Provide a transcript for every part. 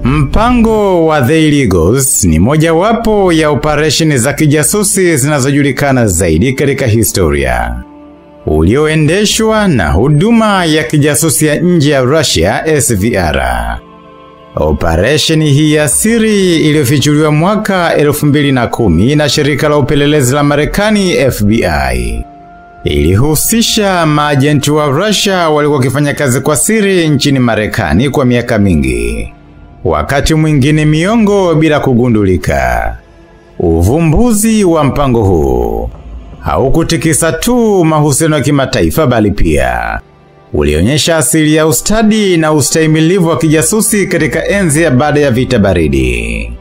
Mpango wa Daily Eagles ni mojawapo ya operesheni za kijasusi zinazojulikana zaidi katika historia, ulioendeshwa na huduma ya kijasusi ya nje ya Russia SVR. Operesheni hii ya siri iliyofichuliwa mwaka 2010 na shirika la upelelezi la Marekani FBI. Ilihusisha maajenti wa Russia walikuwa wakifanya kazi kwa siri nchini Marekani kwa miaka mingi, wakati mwingine miongo bila kugundulika. Uvumbuzi wa mpango huu haukutikisa tu mahusiano ya kimataifa bali pia ulionyesha asili ya ustadi na ustahimilivu wa kijasusi katika enzi ya baada ya vita baridi.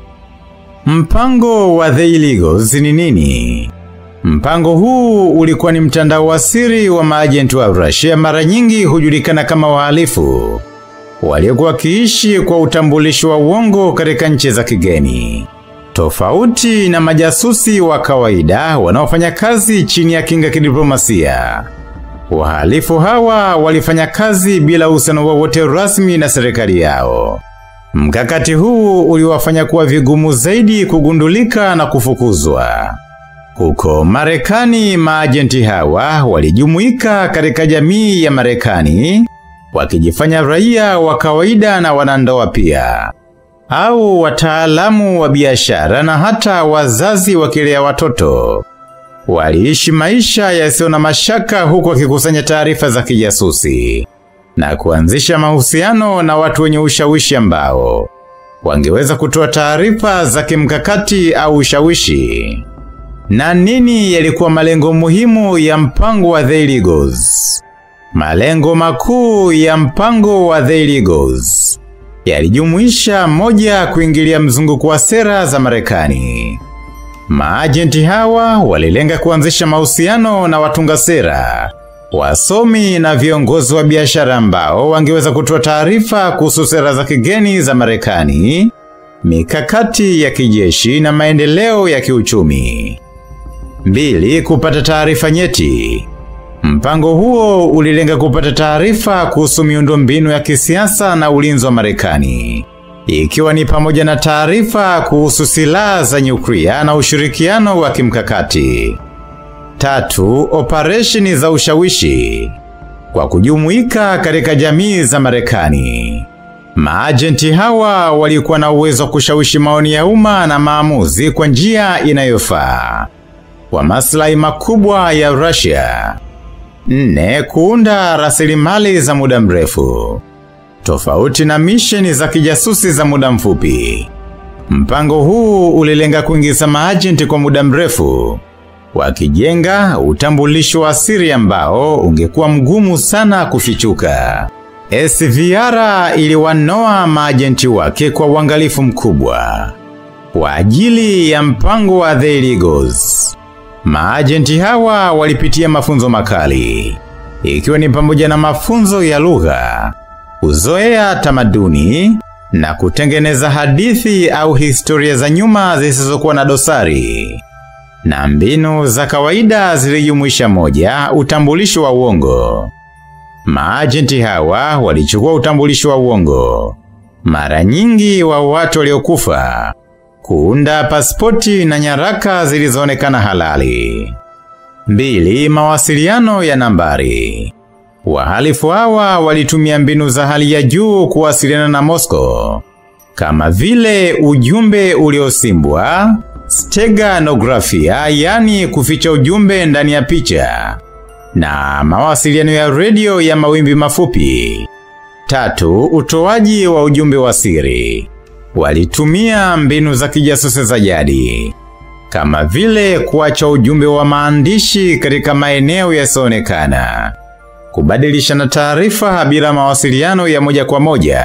Mpango wa Daily Eagles ni nini? Mpango huu ulikuwa ni mtandao wa siri wa maajenti wa Russia, mara nyingi hujulikana kama wahalifu, waliokuwa wakiishi kwa utambulisho wa uongo katika nchi za kigeni, tofauti na majasusi wa kawaida wanaofanya kazi chini ya kinga kidiplomasia. Wahalifu hawa walifanya kazi bila uhusiano wowote rasmi na serikali yao. Mkakati huu uliwafanya kuwa vigumu zaidi kugundulika na kufukuzwa. Huko Marekani, maajenti hawa walijumuika katika jamii ya Marekani, wakijifanya raia wa kawaida na wanandoa pia, au wataalamu wa biashara na hata wazazi wakilea watoto. Waliishi maisha yasiyo na mashaka huku wakikusanya taarifa za kijasusi na kuanzisha mahusiano na watu wenye ushawishi ambao wangeweza kutoa taarifa za kimkakati au ushawishi. Na nini yalikuwa malengo muhimu ya mpango wa Daily Eagles? Malengo makuu ya mpango wa Daily Eagles yalijumuisha: moja, kuingilia mzunguko wa sera za Marekani. Maajenti hawa walilenga kuanzisha mahusiano na watunga sera, wasomi na viongozi wa biashara ambao wangeweza kutoa taarifa kuhusu sera za kigeni za Marekani, mikakati ya kijeshi na maendeleo ya kiuchumi. 2, kupata taarifa nyeti. Mpango huo ulilenga kupata taarifa kuhusu miundombinu ya kisiasa na ulinzi wa Marekani, ikiwa ni pamoja na taarifa kuhusu silaha za nyuklia na ushirikiano wa kimkakati. 3, operesheni za ushawishi. Kwa kujumuika katika jamii za Marekani, maajenti hawa walikuwa na uwezo wa kushawishi maoni ya umma na maamuzi kwa njia inayofaa kwa maslahi makubwa ya Russia. 4, kuunda rasilimali za muda mrefu. Tofauti na misheni za kijasusi za muda mfupi, mpango huu ulilenga kuingiza maajenti kwa muda mrefu, wakijenga utambulisho wa siri ambao ungekuwa mgumu sana kufichuka. SVR iliwanoa maajenti wake kwa uangalifu mkubwa kwa ajili ya mpango wa Daily Eagles. Maajenti hawa walipitia mafunzo makali, ikiwa ni pamoja na mafunzo ya lugha, kuzoea tamaduni na kutengeneza hadithi au historia za nyuma zisizokuwa na dosari. Na mbinu za kawaida zilijumuisha: moja, utambulisho wa uongo. Maajenti hawa walichukua utambulisho wa uongo, mara nyingi wa watu waliokufa, kuunda pasipoti na nyaraka zilizoonekana halali. 2, mawasiliano ya nambari. Wahalifu hawa walitumia mbinu za hali ya juu kuwasiliana na Moscow, kama vile ujumbe uliosimbwa, steganografia, yani kuficha ujumbe ndani ya picha, na mawasiliano ya radio ya mawimbi mafupi. 3, utoaji wa ujumbe wa siri. Walitumia mbinu za kijasusi za jadi, kama vile kuacha ujumbe wa maandishi katika maeneo yasiyoonekana, kubadilishana taarifa bila mawasiliano ya moja kwa moja.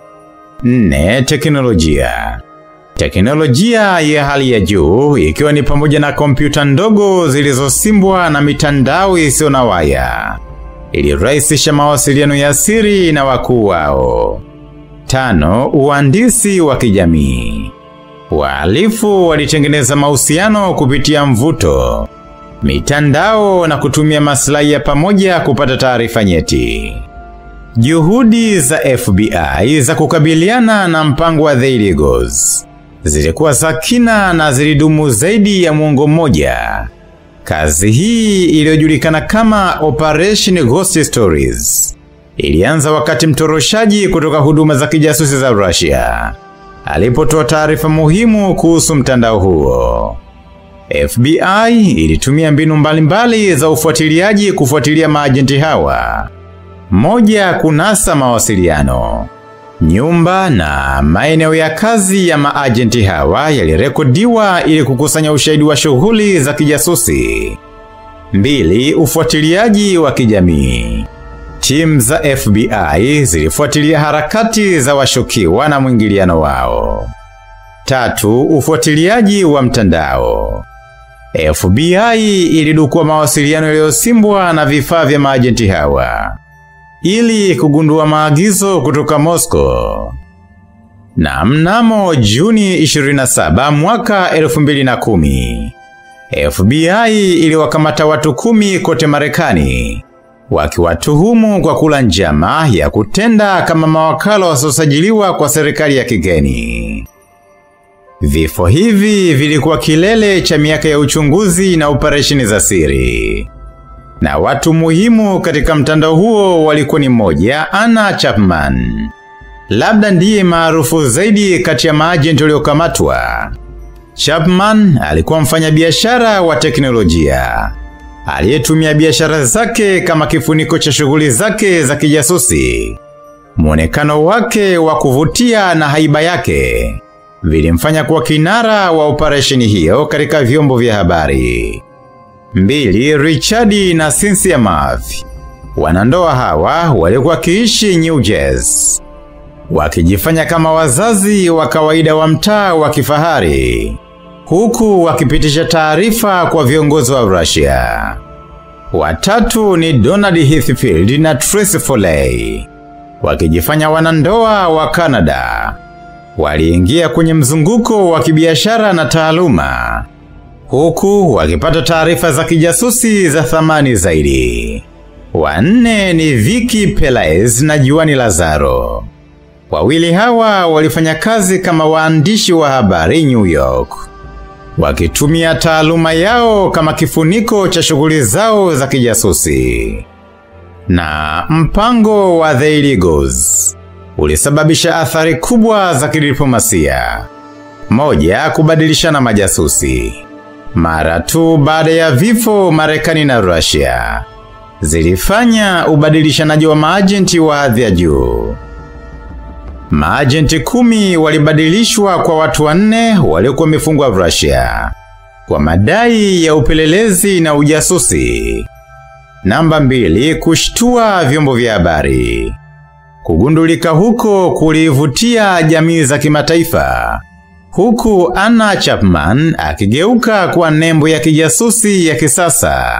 4, teknolojia. Teknolojia ya hali ya juu, ikiwa ni pamoja na kompyuta ndogo zilizosimbwa na mitandao isiyo na waya, ilirahisisha mawasiliano ya siri na wakuu wao. 5, uhandisi wa kijamii. Wahalifu walitengeneza mahusiano kupitia mvuto, mitandao na kutumia maslahi ya pamoja kupata taarifa nyeti. Juhudi za FBI za kukabiliana na mpango wa The Illegals zilikuwa za kina na zilidumu zaidi ya muongo mmoja. Kazi hii iliyojulikana kama Operation Ghost Stories ilianza wakati mtoroshaji kutoka huduma za kijasusi za Russia alipotoa taarifa muhimu kuhusu mtandao huo. FBI ilitumia mbinu mbalimbali za ufuatiliaji kufuatilia maajenti hawa. Moja, kunasa mawasiliano. Nyumba na maeneo ya kazi ya maajenti hawa yalirekodiwa ili kukusanya ushahidi wa shughuli za kijasusi. 2, ufuatiliaji wa kijamii. Timu za FBI zilifuatilia harakati za washukiwa na mwingiliano wao. 3, ufuatiliaji wa mtandao. FBI ilidukua mawasiliano yaliyosimbwa na vifaa vya maajenti hawa ili kugundua maagizo kutoka Moscow. Na mnamo Juni 27 mwaka 2010, FBI iliwakamata watu 10 kote Marekani, wakiwatuhumu kwa kula njama ya kutenda kama mawakala wasiosajiliwa kwa serikali ya kigeni. Vifo hivi vilikuwa kilele cha miaka ya uchunguzi na operesheni za siri. Na watu muhimu katika mtandao huo walikuwa ni mmoja, Anna Chapman. Labda ndiye maarufu zaidi kati ya maajenti waliokamatwa. Chapman alikuwa mfanyabiashara wa teknolojia aliyetumia biashara zake kama kifuniko cha shughuli zake za kijasusi. Muonekano wake wa kuvutia na haiba yake vilimfanya kuwa kinara wa operesheni hiyo katika vyombo vya habari. 2, Richard na Cynthia Murphy. Wanandoa hawa walikuwa wakiishi New Jersey, wakijifanya kama wazazi wa kawaida wa mtaa wa kifahari, huku wakipitisha taarifa kwa viongozi wa Russia. Watatu ni Donald Heathfield na Tracy Foley, wakijifanya wanandoa wa Canada. Waliingia kwenye mzunguko wa kibiashara na taaluma, huku wakipata taarifa za kijasusi za thamani zaidi. 4 ni Vicky Pelaez na Giovanni Lazaro. Wawili hawa walifanya kazi kama waandishi wa habari New York, wakitumia taaluma yao kama kifuniko cha shughuli zao za kijasusi. Na mpango wa The Illegals ulisababisha athari kubwa za kidiplomasia. 1, kubadilishana majasusi. Mara tu baada ya vifo, Marekani na Russia zilifanya ubadilishanaji wa maajenti wa hadhi ya juu. Maajenti 10 walibadilishwa kwa watu 4 waliokuwa wamefungwa Russia kwa madai ya upelelezi na ujasusi. Namba 2, kushtua vyombo vya habari. Kugundulika huko kulivutia jamii za kimataifa, huku Anna Chapman akigeuka kwa nembo ya kijasusi ya kisasa.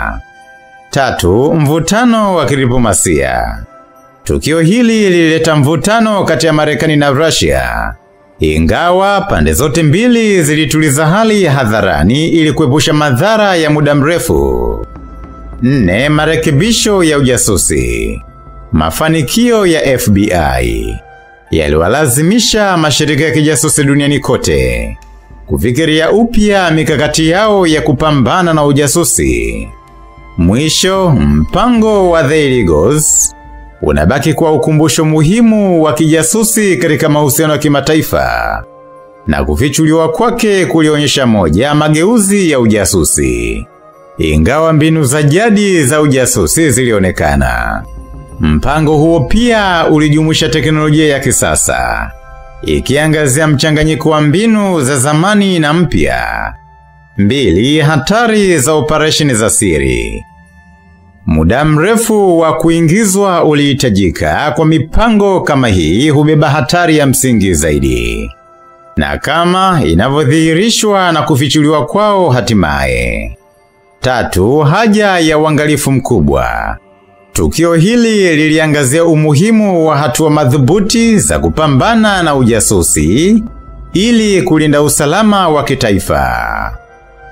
3, mvutano wa kidiplomasia. Tukio hili lilileta mvutano kati ya Marekani na Russia, ingawa pande zote mbili zilituliza hali ya hadharani ili kuepusha madhara ya muda mrefu. 4, marekebisho ya ujasusi. Mafanikio ya FBI yaliwalazimisha mashirika ya kijasusi duniani kote kufikiria upya mikakati yao ya kupambana na ujasusi. Mwisho, mpango wa The Illegals unabaki kwa ukumbusho muhimu wa kijasusi katika mahusiano ya kimataifa, na kufichuliwa kwake kulionyesha moja, mageuzi ya ujasusi. Ingawa mbinu za jadi za ujasusi zilionekana, mpango huo pia ulijumuisha teknolojia ya kisasa, ikiangazia mchanganyiko wa mbinu za zamani na mpya. 2, hatari za operesheni za siri. Muda mrefu wa kuingizwa ulihitajika kwa mipango kama hii hubeba hatari ya msingi zaidi, na kama inavyodhihirishwa na kufichuliwa kwao hatimaye. 3, haja ya uangalifu mkubwa. Tukio hili liliangazia umuhimu wa hatua madhubuti za kupambana na ujasusi ili kulinda usalama wa kitaifa.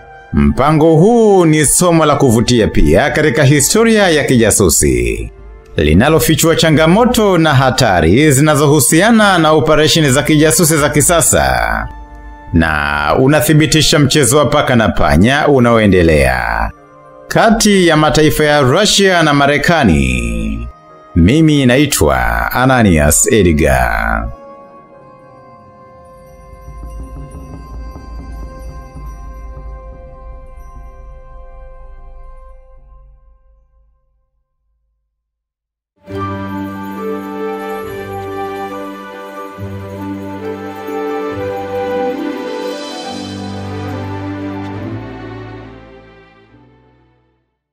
Mpango huu ni somo la kuvutia pia katika historia ya kijasusi. linalofichua changamoto na hatari zinazohusiana na operesheni za kijasusi za kisasa, na unathibitisha mchezo wa paka na panya unaoendelea kati ya mataifa ya Russia na Marekani. Mimi naitwa Ananias Edgar.